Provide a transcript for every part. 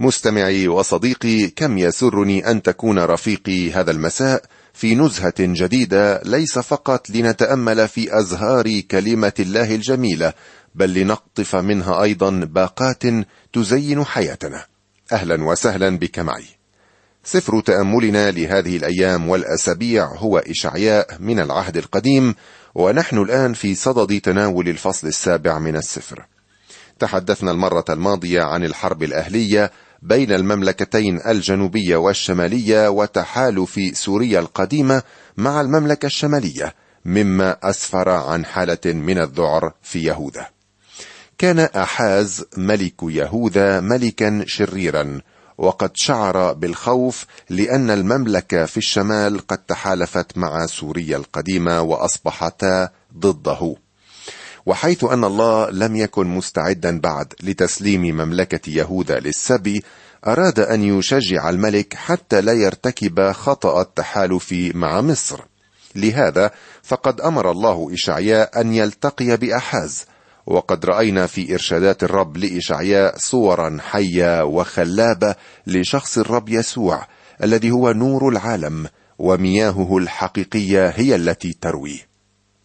مستمعي وصديقي، كم يسرني أن تكون رفيقي هذا المساء في نزهة جديدة، ليس فقط لنتأمل في أزهار كلمة الله الجميلة، بل لنقطف منها أيضا باقات تزين حياتنا. أهلا وسهلا بك معي. سفر تأملنا لهذه الأيام والأسابيع هو إشعياء من العهد القديم، ونحن الآن في صدد تناول الفصل 7 من السفر. تحدثنا المرة الماضية عن الحرب الأهلية بين المملكتين الجنوبية والشمالية وتحالف سوريا القديمة مع المملكة الشمالية، مما أسفر عن حالة من الذعر في يهوذا. كان أحاز ملك يهوذا ملكا شريرا، وقد شعر بالخوف لأن المملكة في الشمال قد تحالفت مع سوريا القديمة وأصبحتا ضده. وحيث أن الله لم يكن مستعدا بعد لتسليم مملكة يهوذا للسبي، أراد أن يشجع الملك حتى لا يرتكب خطأ التحالف مع مصر. لهذا فقد أمر الله إشعياء أن يلتقي بأحاز، وقد رأينا في إرشادات الرب لإشعياء صورا حية وخلابة لشخص الرب يسوع الذي هو نور العالم، ومياهه الحقيقية هي التي ترويه،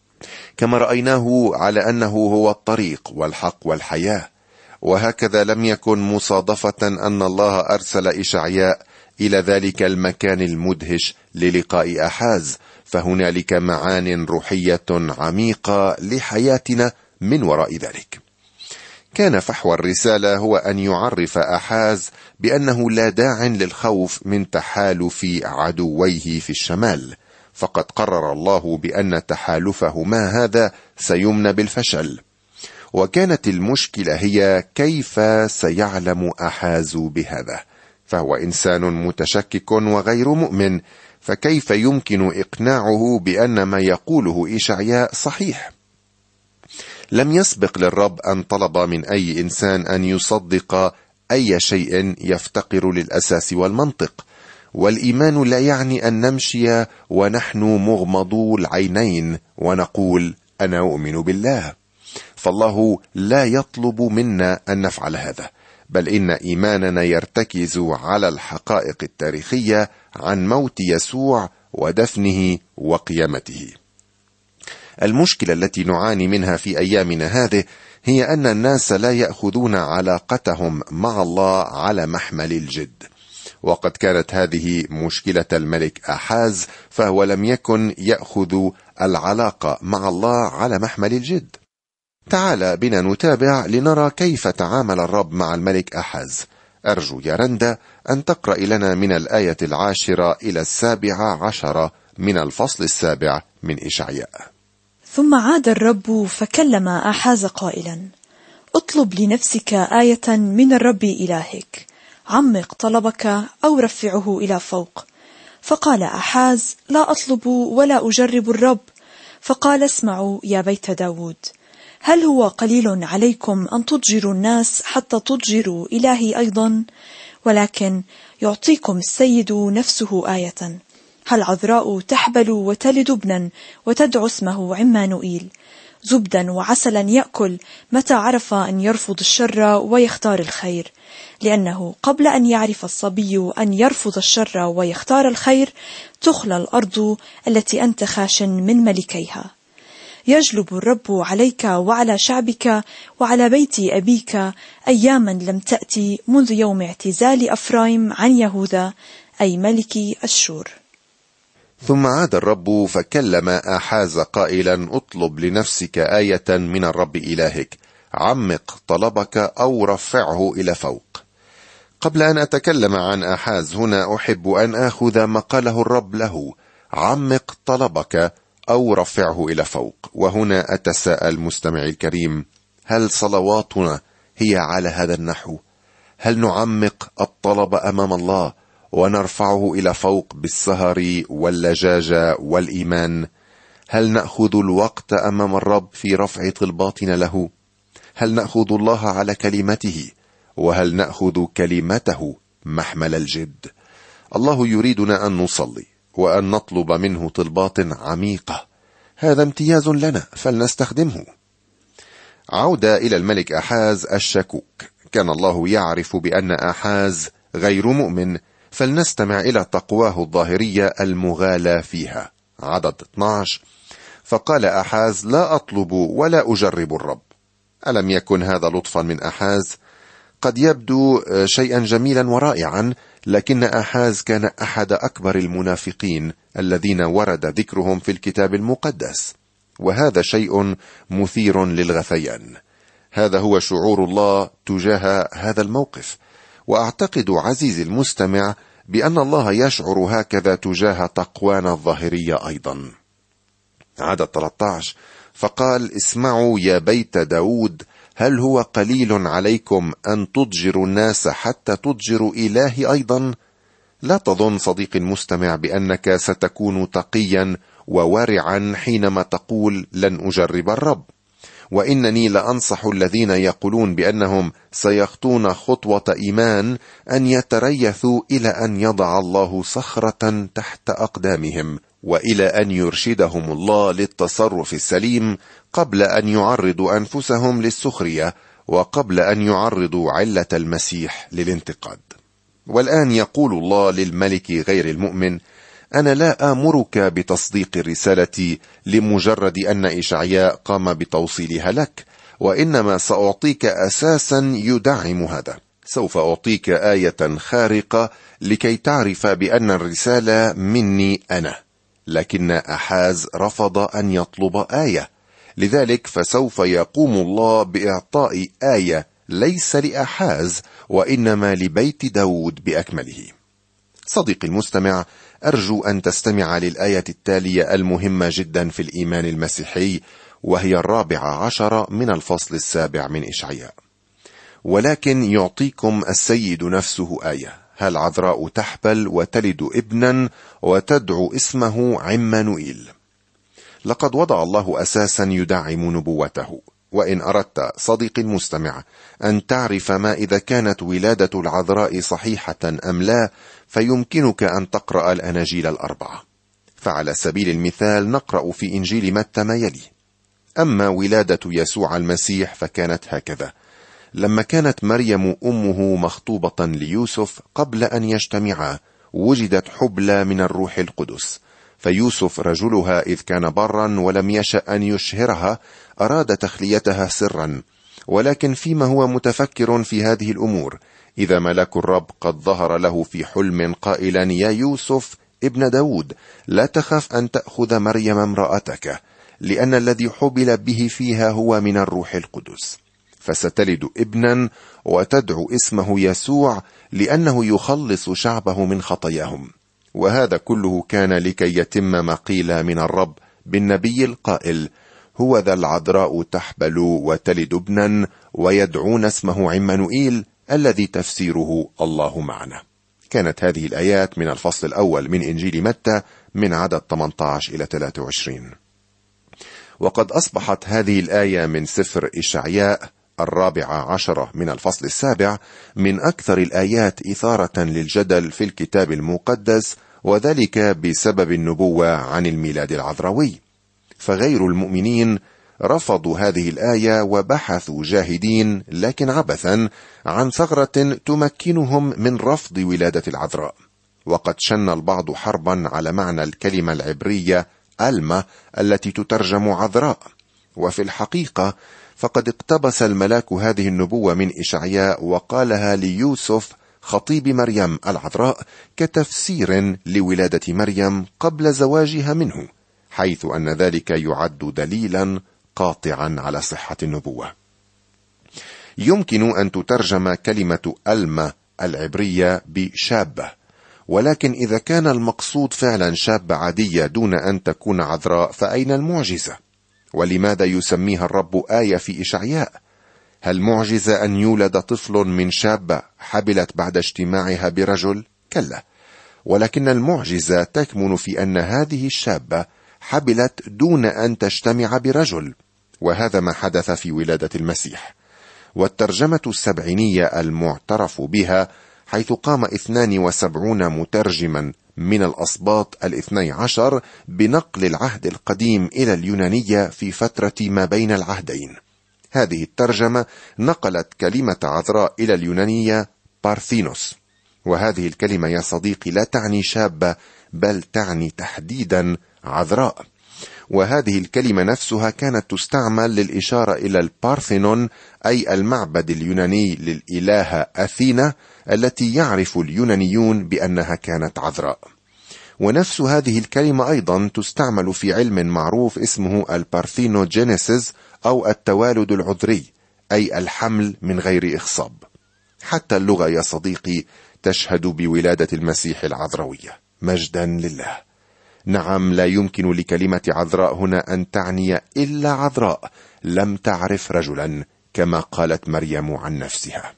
كما رأيناه على أنه هو الطريق والحق والحياة. وهكذا لم يكن مصادفة أن الله أرسل إشعياء إلى ذلك المكان المدهش للقاء أحاز، فهنالك معان روحية عميقة لحياتنا من وراء ذلك. كان فحوى الرسالة هو أن يعرف أحاز بأنه لا داع للخوف من تحالف عدويه في الشمال، فقد قرر الله بأن تحالفهما هذا سيمنى بالفشل. وكانت المشكلة هي كيف سيعلم أحاز بهذا، فهو إنسان متشكك وغير مؤمن، فكيف يمكن إقناعه بأن ما يقوله إشعياء صحيح؟ لم يسبق للرب أن طلب من أي إنسان أن يصدق أي شيء يفتقر للأساس والمنطق، والإيمان لا يعني أن نمشي ونحن مغمضو العينين ونقول أنا أؤمن بالله، فالله لا يطلب منا أن نفعل هذا، بل إن إيماننا يرتكز على الحقائق التاريخية عن موت يسوع ودفنه وقيامته. المشكلة التي نعاني منها في أيامنا هذه هي أن الناس لا يأخذون علاقتهم مع الله على محمل الجد، وقد كانت هذه مشكلة الملك أحاز، فهو لم يكن يأخذ العلاقة مع الله على محمل الجد. تعال بنا نتابع لنرى كيف تعامل الرب مع الملك أحاز. أرجو يا رندا أن تقرأ لنا من الآية 10 إلى 17 من الفصل 7 من إشعياء. ثم عاد الرب فكلم أحاز قائلا: اطلب لنفسك آية من الرب إلهك، عمق طلبك أو رفعه إلى فوق. فقال أحاز: لا أطلب ولا أجرب الرب. فقال: اسمعوا يا بيت داود، هل هو قليل عليكم أن تضجروا الناس حتى تضجروا إلهي أيضا؟ ولكن يعطيكم السيد نفسه آية، هل عذراء تحبل وتلد ابنا وتدعو اسمه عمانوئيل، زبدا وعسلا يأكل متى عرف أن يرفض الشر ويختار الخير، لأنه قبل أن يعرف الصبي أن يرفض الشر ويختار الخير تخلى الأرض التي أنت خاشن من ملكيها. يجلب الرب عليك وعلى شعبك وعلى بيت أبيك أياما لم تأتي منذ يوم اعتزال أفرايم عن يهوذا، أي ملك أشور. ثم عاد الرب فكلم أحاز قائلا: اطلب لنفسك آية من الرب إلهك، عمق طلبك أو رفعه إلى فوق. قبل أن أتكلم عن أحاز هنا أحب أن آخذ ما قاله الرب له: عمق طلبك أو رفعه إلى فوق. وهنا أتساءل مستمعي الكريم، هل صلواتنا هي على هذا النحو؟ هل نعمق الطلب أمام الله ونرفعه إلى فوق بالسهر واللجاجة والإيمان؟ هل نأخذ الوقت أمام الرب في رفع طلباتنا له؟ هل نأخذ الله على كلمته؟ وهل نأخذ كلمته محمل الجد؟ الله يريدنا أن نصلي وأن نطلب منه طلبات عميقة، هذا امتياز لنا فلنستخدمه. عودة إلى الملك أحاز الشكوك. كان الله يعرف بأن آحاز غير مؤمن، فلنستمع إلى تقواه الظاهرية المغالى فيها. عدد 12: فقال آحاز: لا أطلب ولا أجرب الرب. ألم يكن هذا لطفا من آحاز؟ قد يبدو شيئا جميلا ورائعا، لكن آحاز كان أحد أكبر المنافقين الذين ورد ذكرهم في الكتاب المقدس، وهذا شيء مثير للغثيان. هذا هو شعور الله تجاه هذا الموقف، وأعتقد عزيزي المستمع بأن الله يشعر هكذا تجاه تقوانا الظاهرية أيضا. عدد 13: فقال: اسمعوا يا بيت داود، هل هو قليل عليكم أن تضجروا الناس حتى تضجروا إلهي أيضا؟ لا تظن صديقي المستمع بأنك ستكون تقيا وورعا حينما تقول لن أجرب الرب، وإنني لأنصح الذين يقولون بأنهم سيخطون خطوة إيمان أن يتريثوا إلى أن يضع الله صخرة تحت أقدامهم، وإلى أن يرشدهم الله للتصرف السليم قبل أن يعرضوا أنفسهم للسخرية، وقبل أن يعرضوا علة المسيح للانتقاد. والآن يقول الله للملك غير المؤمن: أنا لا آمرك بتصديق الرسالة لمجرد أن إشعياء قام بتوصيلها لك، وإنما سأعطيك أساسا يدعم هذا. سوف أعطيك آية خارقة لكي تعرف بأن الرسالة مني أنا. لكن آحاز رفض أن يطلب آية، لذلك فسوف يقوم الله بإعطاء آية ليس لآحاز وإنما لبيت داود بأكمله. صديقي المستمع، أرجو أن تستمع للآية التالية المهمة جدا في الإيمان المسيحي، وهي 14 من الفصل 7 من إشعياء: ولكن يعطيكم السيد نفسه آية، هل عذراء تحبل وتلد ابنا وتدعو اسمه عمانوئيل. لقد وضع الله أساسا يدعم نبوته. وإن أردت صديقي المستمع أن تعرف ما إذا كانت ولادة العذراء صحيحة أم لا، فيمكنك أن تقرأ الأناجيل الأربعة. فعلى سبيل المثال نقرأ في إنجيل متى ما يلي: أما ولادة يسوع المسيح فكانت هكذا: لما كانت مريم أمه مخطوبة ليوسف قبل أن يجتمعا، وجدت حبلى من الروح القدس، فيوسف رجلها إذ كان برا ولم يشأ أن يشهرها أراد تخليتها سرا، ولكن فيما هو متفكر في هذه الأمور إذا ملاك الرب قد ظهر له في حلم قائلا: يا يوسف ابن داود، لا تخف أن تأخذ مريم امرأتك، لأن الذي حبل به فيها هو من الروح القدس، فستلد ابنا وتدعو اسمه يسوع، لأنه يخلص شعبه من خطاياهم. وهذا كله كان لكي يتم ما قيل من الرب بالنبي القائل: هو ذا العذراء تحبل وتلد ابنا ويدعون اسمه عمانوئيل، الذي تفسيره الله معنا. كانت هذه الآيات من الفصل الأول من إنجيل متى من عدد 18 إلى 23. وقد أصبحت هذه الآية من سفر إشعياء 14 من الفصل 7 من أكثر الآيات إثارة للجدل في الكتاب المقدس، وذلك بسبب النبوة عن الميلاد العذراوي. فغير المؤمنين رفضوا هذه الآية وبحثوا جاهدين لكن عبثا عن ثغرة تمكنهم من رفض ولادة العذراء. وقد شن البعض حربا على معنى الكلمة العبرية ألمة التي تترجم عذراء، وفي الحقيقة فقد اقتبس الملاك هذه النبوة من إشعياء وقالها ليوسف خطيب مريم العذراء كتفسير لولادة مريم قبل زواجها منه، حيث أن ذلك يعد دليلا قاطعا على صحة النبوة. يمكن أن تترجم كلمة ألمة العبرية بشابة، ولكن إذا كان المقصود فعلا شابة عادية دون أن تكون عذراء، فأين المعجزة؟ ولماذا يسميها الرب آية في إشعياء؟ هل معجزة أن يولد طفل من شابة حبلت بعد اجتماعها برجل؟ كلا، ولكن المعجزة تكمن في أن هذه الشابة حبلت دون أن تجتمع برجل، وهذا ما حدث في ولادة المسيح. والترجمة السبعينية المعترف بها، حيث قام 72 مترجما من الأسباط 12 بنقل العهد القديم إلى اليونانية في فترة ما بين العهدين، هذه الترجمة نقلت كلمة عذراء إلى اليونانية بارثينوس، وهذه الكلمة يا صديقي لا تعني شابة، بل تعني تحديدا عذراء. وهذه الكلمة نفسها كانت تستعمل للإشارة إلى البارثينون، أي المعبد اليوناني للإلهة أثينا، التي يعرف اليونانيون بأنها كانت عذراء. ونفس هذه الكلمة أيضا تستعمل في علم معروف اسمه البارثينوجينيسيس، أو التوالد العذري، أي الحمل من غير إخصاب. حتى اللغة يا صديقي تشهد بولادة المسيح العذراوية، مجدا لله. نعم، لا يمكن لكلمة عذراء هنا أن تعني إلا عذراء لم تعرف رجلا، كما قالت مريم عن نفسها.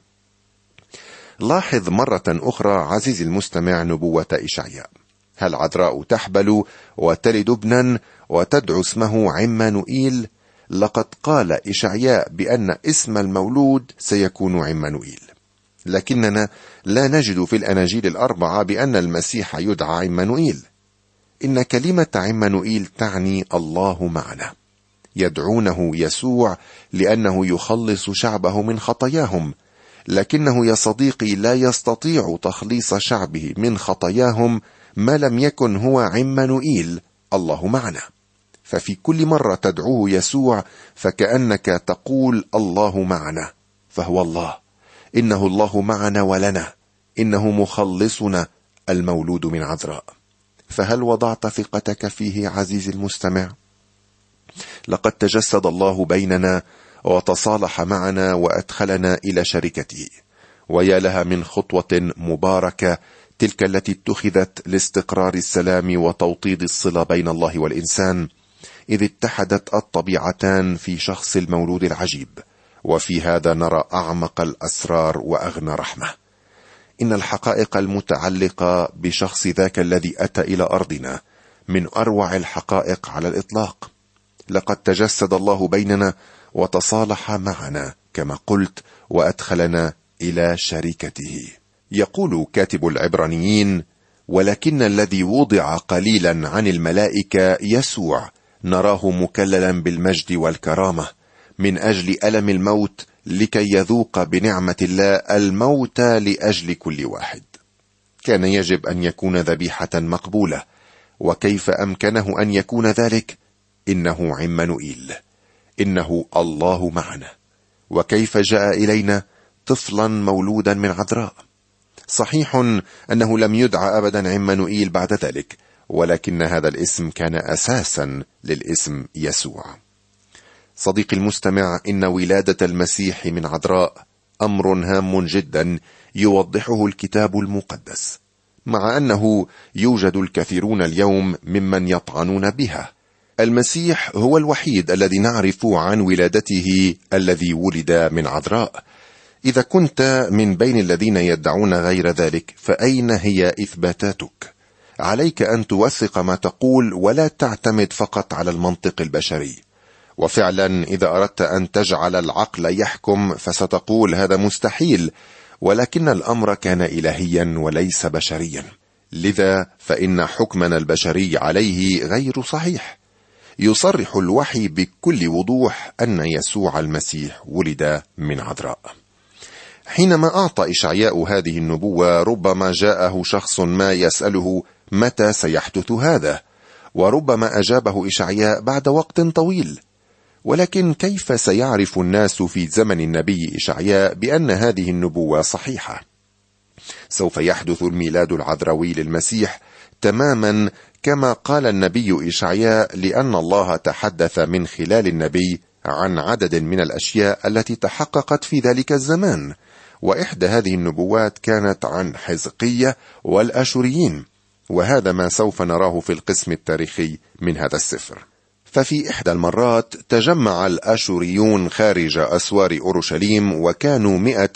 لاحظ مرة أخرى عزيزي المستمع نبوة إشعياء. هل عذراء تحبل وتلد ابنا وتدعو اسمه عمانوئيل؟ لقد قال إشعياء بأن اسم المولود سيكون عمانوئيل، لكننا لا نجد في الأناجيل الأربعة بأن المسيح يدعى عمانوئيل. إن كلمة عمانوئيل تعني الله معنا. يدعونه يسوع لأنه يخلص شعبه من خطاياهم، لكنه يا صديقي لا يستطيع تخليص شعبه من خطاياهم ما لم يكن هو عمانوئيل الله معنا. ففي كل مرة تدعوه يسوع فكأنك تقول الله معنا، فهو الله، إنه الله معنا ولنا، إنه مخلصنا المولود من عذراء. فهل وضعت ثقتك فيه عزيزي المستمع؟ لقد تجسد الله بيننا وتصالح معنا وأدخلنا إلى شركته، ويا لها من خطوة مباركة تلك التي اتخذت لاستقرار السلام وتوطيد الصلة بين الله والإنسان، إذ اتحدت الطبيعتان في شخص المولود العجيب. وفي هذا نرى أعمق الأسرار وأغنى رحمة. إن الحقائق المتعلقة بشخص ذاك الذي أتى إلى أرضنا من أروع الحقائق على الإطلاق. لقد تجسد الله بيننا وتصالح معنا كما قلت، وأدخلنا إلى شركته. يقول كاتب العبرانيين: ولكن الذي وضع قليلا عن الملائكة يسوع نراه مكللا بالمجد والكرامة من أجل ألم الموت، لكي يذوق بنعمة الله الموت لأجل كل واحد. كان يجب أن يكون ذبيحة مقبولة، وكيف أمكنه أن يكون ذلك؟ إنه عمانوئيل، إنه الله معنا. وكيف جاء إلينا طفلا مولودا من عذراء؟ صحيح أنه لم يدعى أبدا عمانوئيل بعد ذلك، ولكن هذا الاسم كان أساسا للاسم يسوع. صديقي المستمع، إن ولادة المسيح من عذراء أمر هام جدا يوضحه الكتاب المقدس، مع أنه يوجد الكثيرون اليوم ممن يطعنون بها. المسيح هو الوحيد الذي نعرف عن ولادته الذي ولد من عذراء. إذا كنت من بين الذين يدعون غير ذلك، فأين هي إثباتاتك؟ عليك أن توثق ما تقول ولا تعتمد فقط على المنطق البشري. وفعلا إذا أردت أن تجعل العقل يحكم فستقول هذا مستحيل، ولكن الأمر كان إلهيا وليس بشريا، لذا فإن حكمنا البشري عليه غير صحيح. يصرح الوحي بكل وضوح أن يسوع المسيح ولد من عذراء. حينما أعطى إشعياء هذه النبوة، ربما جاءه شخص ما يسأله متى سيحدث هذا، وربما أجابه إشعياء بعد وقت طويل. ولكن كيف سيعرف الناس في زمن النبي إشعياء بأن هذه النبوة صحيحة؟ سوف يحدث الميلاد العذراوي للمسيح تماما كما قال النبي إشعياء، لأن الله تحدث من خلال النبي عن عدد من الأشياء التي تحققت في ذلك الزمان. وإحدى هذه النبوات كانت عن حزقية والأشوريين، وهذا ما سوف نراه في القسم التاريخي من هذا السفر. ففي إحدى المرات تجمع الأشوريون خارج أسوار أورشليم، وكانوا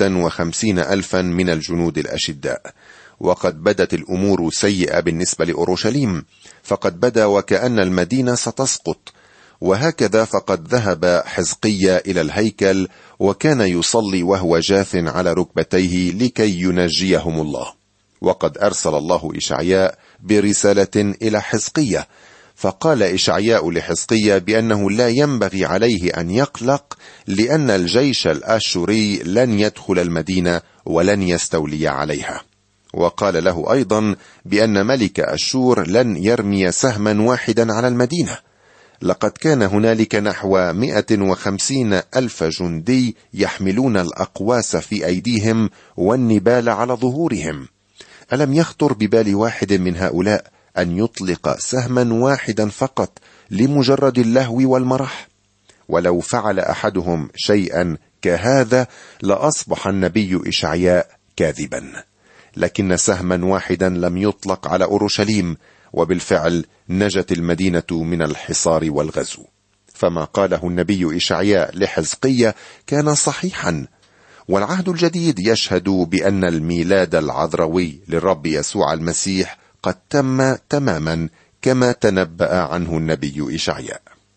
150,000 من الجنود الأشداء. وقد بدت الأمور سيئة بالنسبة لأورشليم، فقد بدا وكأن المدينة ستسقط. وهكذا فقد ذهب حزقية إلى الهيكل، وكان يصلي وهو جاث على ركبتيه لكي ينجيهم الله. وقد أرسل الله إشعياء برسالة إلى حزقية، فقال إشعياء لحزقيا بأنه لا ينبغي عليه أن يقلق، لأن الجيش الآشوري لن يدخل المدينة ولن يستولي عليها. وقال له أيضا بأن ملك أشور لن يرمي سهما واحدا على المدينة. لقد كان هنالك نحو 150,000 جندي يحملون الأقواس في أيديهم والنبال على ظهورهم. ألم يخطر ببال واحد من هؤلاء أن يطلق سهما واحدا فقط لمجرد اللهو والمرح؟ ولو فعل أحدهم شيئا كهذا لأصبح النبي إشعياء كاذبا. لكن سهما واحدا لم يطلق على أورشليم، وبالفعل نجت المدينة من الحصار والغزو. فما قاله النبي إشعياء لحزقيا كان صحيحا، والعهد الجديد يشهد بأن الميلاد العذروي للرب يسوع المسيح قد تم تماما كما تنبأ عنه النبي إشعياء.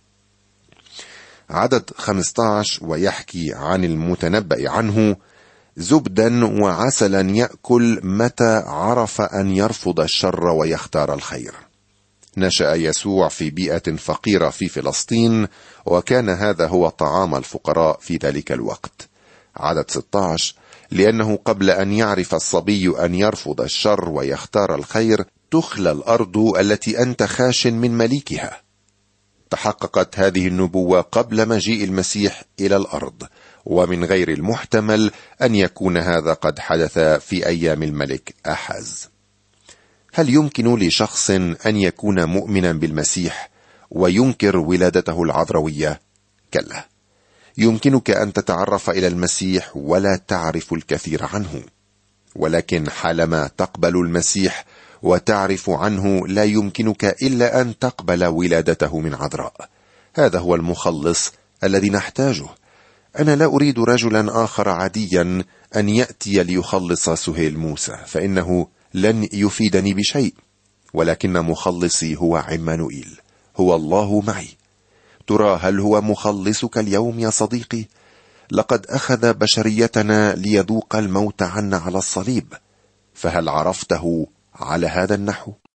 عدد 15 ويحكي عن المتنبأ عنه: زبدا وعسلا يأكل متى عرف أن يرفض الشر ويختار الخير. نشأ يسوع في بيئة فقيرة في فلسطين، وكان هذا هو طعام الفقراء في ذلك الوقت. عدد 16: لأنه قبل أن يعرف الصبي أن يرفض الشر ويختار الخير تخلى الأرض التي أنت خاش من مليكها. تحققت هذه النبوة قبل مجيء المسيح إلى الأرض، ومن غير المحتمل أن يكون هذا قد حدث في أيام الملك أحاز. هل يمكن لشخص أن يكون مؤمنا بالمسيح وينكر ولادته العذروية؟ كلا. يمكنك أن تتعرف إلى المسيح ولا تعرف الكثير عنه، ولكن حالما تقبل المسيح وتعرف عنه لا يمكنك إلا أن تقبل ولادته من عذراء. هذا هو المخلص الذي نحتاجه. أنا لا أريد رجلا آخر عاديا أن يأتي ليخلص سهيل موسى، فإنه لن يفيدني بشيء، ولكن مخلصي هو عمانوئيل، هو الله معي. ترى هل هو مخلصك اليوم يا صديقي؟ لقد أخذ بشريتنا ليذوق الموت عنا على الصليب، فهل عرفته على هذا النحو؟